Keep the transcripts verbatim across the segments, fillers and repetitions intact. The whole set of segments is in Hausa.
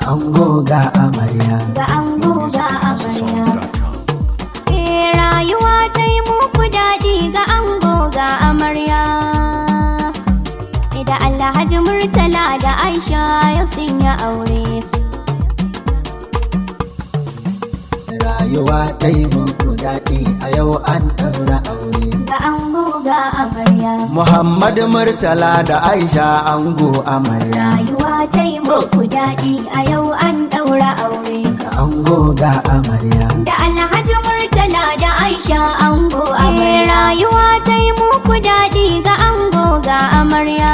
ango ga amarya. Ga ango ga amarya. Eh rayuwa ta yi muku daɗi ga ango ga amarya. Da Alhaji Murtala da Aisha yau sun yi aure. Rayuwa ta yi muku daɗi a yau an ɗaura aure. Ga ango ga amarya. Muhammad Murtala da Aisha ango amarya. Rayuwa ta yi muku daɗi a yau an ɗaura aure. Ga ango ga amarya. Da Alhaji Murtala da Aisha ango amarya. Rayuwa ta yi muku daɗi ga ango ga amarya.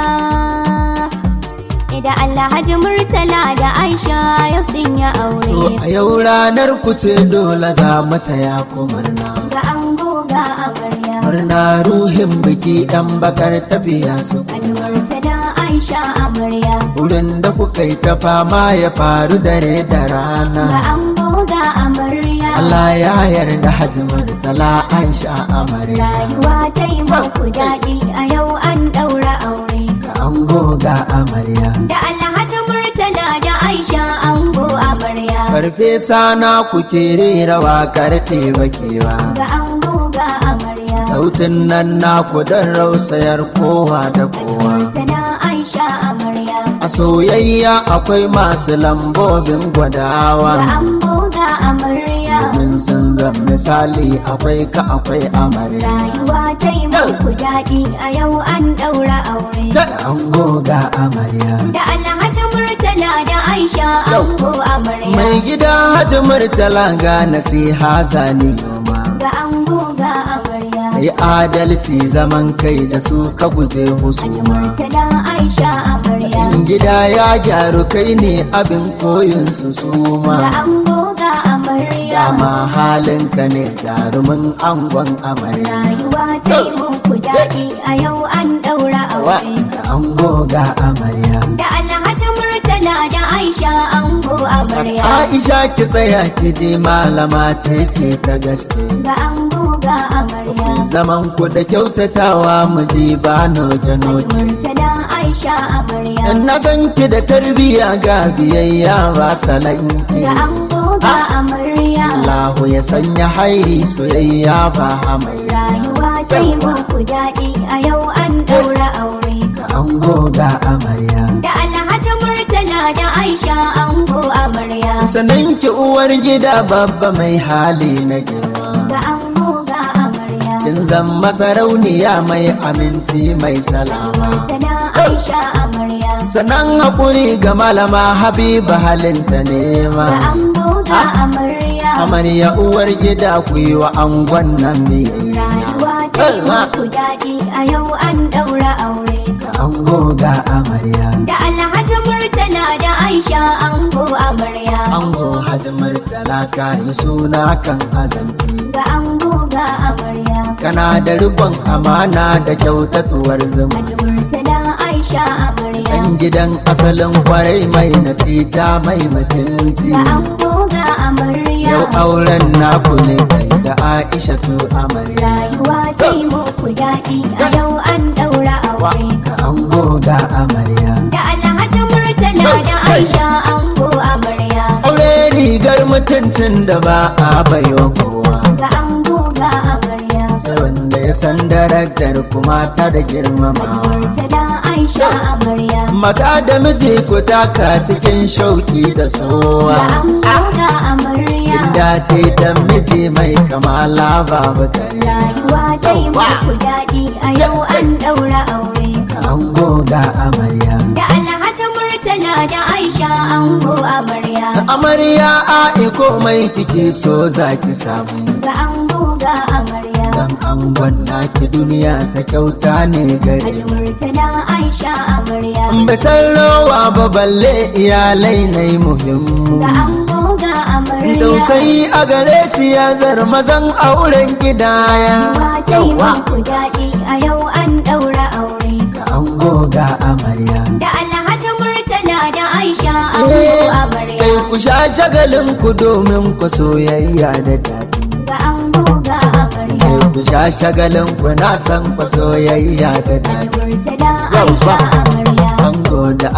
Da Alhaji Murtala da Aisha yau sun yi aure. To a yau ranar ku ce dole za mu taya ku murna. Ga ango ga amarya. Murna ruhin biki ɗan bakar tafiya su. Alhaji Murtala Aisha amarya. Wurin da kuka yi ta fama ya faru dare da rana. Ga ango ga amarya. Allah ya yarda Hajji Murtala Aisha amarya. Rayuwa ta yi muku daɗi a yau an ɗaura aure. Ga ango ga amarya. Da Alhaji Murtala da Aisha ango amarya. Farfesa na kuke rera waƙar bakewa. Ga ango ga amarya. Sautin nan naku don rausayar kowa da kowa. Murtala Aisha amarya. A soyayya akwai masu lambobin gwadawa. Ga ango ga amarya. Domin sun zan misali akwai ka akwai amarya. Rayuwa ta yi muku daɗi a yau an ɗaura aure. Da ango ga amarya. Da Alhaji Murtala da Aisha ango amarya. Mai gida Hajji Murtala ga nasiha zani noma. Ga ango ga amarya. Kai adalci zaman kai da su ka guje Alhaji husuma. Murtala Aisha amarya. In gida ya gyaru kai ne abin koyin su Ga suma. ango ga amarya. Dama halinka ne jarumin angon amarya. Rayuwa ta yi muku daɗi a yau an ɗaura Wa aure. ga ango ga amarya. Da Alhaji Murtala da Aisha ango amarya. Aisha ki tsaya ki ji malama ce ke ta gaske. Ga ango ga amarya. Zaman ku da kyautatawa mu ji ba noke noke. Murtala Aisha amarya. Na san ki da tarbiyya ga biyayya ba salanki. Ga ango ga amarya. Allahu ya sanya hairi soyayya ba hamayya. Rayuwa ta yi muku daɗi a yau an ɗaura aure. Ga ango ga amarya. Da Alhaji Murtala da Aisha ango amarya. Sanan ki uwar gida babba mai hali na girma. Ga ango ga amarya. Kin zan masarauniya mai aminci mai salama. Murtala Aisha amarya. Sanan haƙuri ga malama Habiba halinta nema. Ga ango ga amarya. Amarya uwar gida ku yi wa angon nan biyayya. Rayuwa ta yi muku daɗi a yau an ɗaura aure. Ga ango ga amarya. Da Alhaji Murtala da Aisha ango amarya. Ango Hajji Murtala ka yi suna kan azanci. Ga ango ga amarya. Kana da riƙon amana da kyautatuwar zuma. Haji Murtala Aisha amarya. Ɗan gidan asalin kwarai mai natija mai mutunci. Ga ango ga amarya. Yau auren naku ne kai da Aisha tu amarya. Rayuwa ta yi muku daɗi a yau an ɗaura aure. Ga ango ga amarya. Da Alhaji Murtala da Aisha ango amarya. Aure rigar mutuncin da ba a baiwa kowa. Ga ango ga amarya. Sai wanda ya san darajar kuma ta da girmamawa. Murtala Aisha amarya. Mata da miji ku taka cikin shauki da sowa. Ga ango ga amarya. Inda ce dan miji mai kamala babu kare. Rayuwa ta yi muku daɗi a yau an ɗaura aure. Ga ango ga amarya. Da Alhaji Murtala da Aisha ango amarya. Amarya a'i komai kike so za ki samu. Ga ango ga amarya. Dan angon naki duniya ta kyauta ne gare. Haji Murtala Aisha amarya. Bai san rawa ba balle iyalai na yi muhimmu. Ga ango ga amarya. Tausayi a gare shi ya zar mazan auren gidaya. Rayuwa ta yi muku daɗi a yau an ɗaura aure. Ga ango ga amarya. Da Alhaji Murtala da Aisha ango amarya. Kai ku sha shagalin ku domin ku soyayya da daɗi. Ga ango ga amarya. Kai ku sha shagalin ku na san ku soyayya da Haji daɗi. Murtala Aisha amarya. Ango da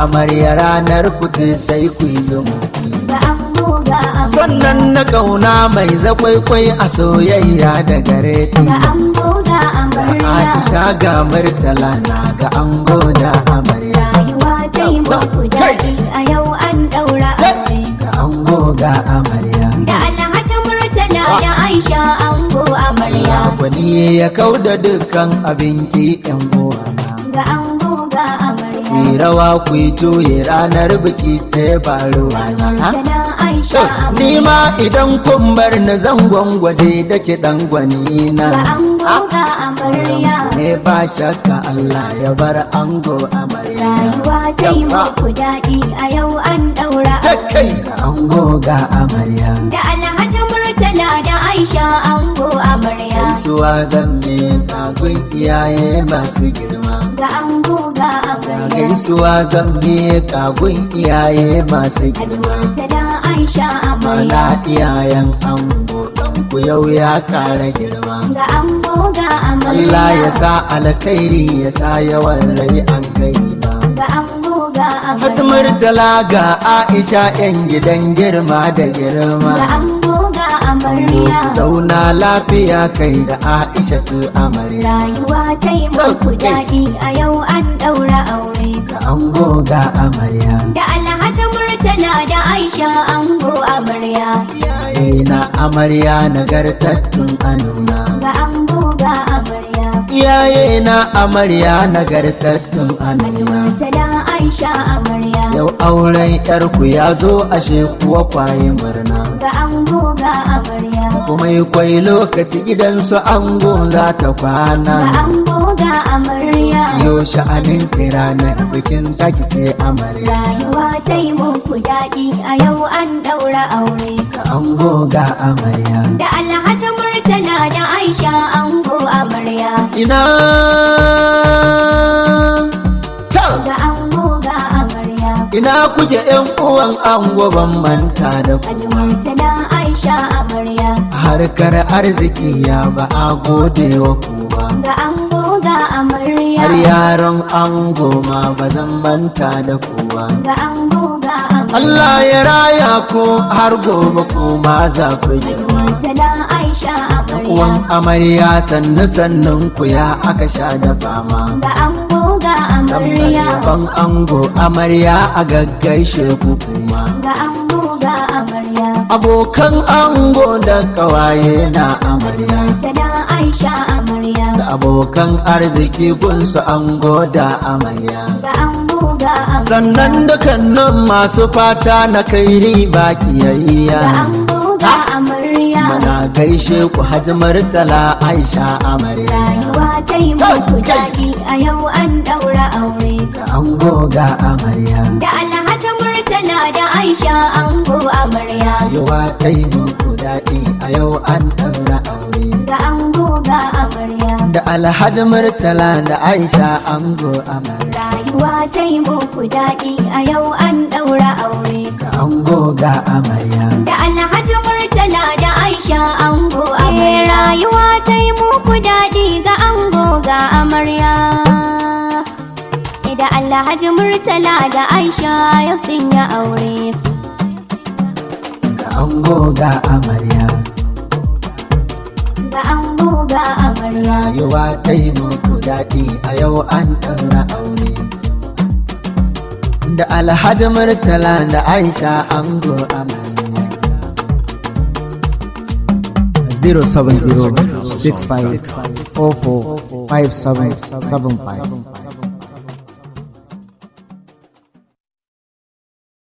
amarya ranar kuce sai ku yi zumuɗi. ga ango ga amarya. Sannan na kauna mai zakwaikwai a soyayya da gareti. Ga ango ga amarya. Aisha ga Murtala na ga ango da amarya. Rayuwa ta yi muku daɗi a yau an ɗaura aure. Ga ango ga amarya. Da Alhaji Murtala da Aisha ango amarya. Gwani ya kau da dukkan abinki yan uwana. Ga ango ga amarya. Ku yi rawa ku yi juye ranar biki ce ba ruwana. Murtala Aisha amarya. Ni ma idan kun bar ni zan gwangwaje da kiɗan gwani na. Ga ango ga amarya. Ne ba shakka Allah ya bar ango amarya. Rayuwa ta yi muku daɗi a yau an ɗaura Ta aure. kai ga ango ga amarya. Da Alhaji Murtala da Aisha ango amarya. Gaisuwa zan miƙa gun iyaye masu girma. Ga ango ga amarya. Gaisuwa zan miƙa gun iyaye masu Alhaji girma. Murtala Aisha Mana amarya. iyayen ango ɗanku yau ya ƙara girma. Ga ango ga amarya. Allah ya sa alkhairi ya sa yawan rai an kai ba. Ga ango ga amarya. Hajji Murtala ga Aisha ‘yan gidan girma da girma. Ga ango ga amarya. Zauna lafiya kai da Aisha tu amarya. Rayuwa ta yi muku daɗi a yau an ɗaura aure. Ga ango ga amarya. Da Alhaji Murtala da Aisha ango amarya. Iyaye na amarya nagartattun anuna. Ga ango ga amarya. Iyaye na amarya nagartattun Alhaji anuna. Murtala Aisha amarya. Yau auren ‘yarku ya zo ashe kuwa kwaye murna. Ga ango ga amarya. Kuma yi kwai lokaci gidansu ango za ta Ga kwana. ango ga amarya. Yo sha'anin ranar bikin taki ce amarya. Rayuwa ta yi muku daɗi a yau an ɗaura aure. Ga ango ga amarya. Da Alhaji Murtala da Aisha ango amarya. Ina ta Ga ango ga amarya. ina kuke ‘yan uwan ango ban manta da ku. Alhaji Murtala Aisha amarya. Harkar arziki ya ba a gode wa ku ba. Ga ango ga amarya. Har yaron ango ma ba zan manta da ku ba. Ga ango ga amarya. Allah ya raya ku har gobe ku ma za ku yi. Alhaji Murtala Aisha amarya. Uwan amarya sannu sannun ku ya aka sha da fama. Ga ango ga amarya. Ban ango amarya a gaggaishe ku kuma. Ga ango ga amarya. Abokan ango da kawaye na amarya. Murtala Aisha amarya. Da abokan arziki gunsu ango da amarya. Ga ango ga amarya. Sannan dukkanin masu fata na kai riba kiyayya. Ga ango ga amarya. Mana gaishe ku Hajji Murtala Aisha amarya. Rayuwa ta yi muku daɗi a yau an ɗaura aure. Ga ango ga amarya. Da Alhaji Murtala da Aisha ango amarya. Rayuwa ta yi muku daɗi a yau an ɗaura aure. Ga ango ga amarya. Da Alhaji Murtala da Aisha ango amarya. Rayuwa ta yi muku daɗi a yau an ɗaura aure. Ga ango ga amarya. Da Alhaji Murtala da Aisha ango amarya. Rayuwa ta yi muku daɗi ga ango ga amarya. Da Alhaji Murtala da Aisha yau sun yi aure. Ga ango ga amarya. Ga ango ga amarya. Rayuwa ta yi muku daɗi a yau an ɗaura aure. Da Alhaji Murtala da Aisha ango amarya. zero seven zero six five four four five seven seven five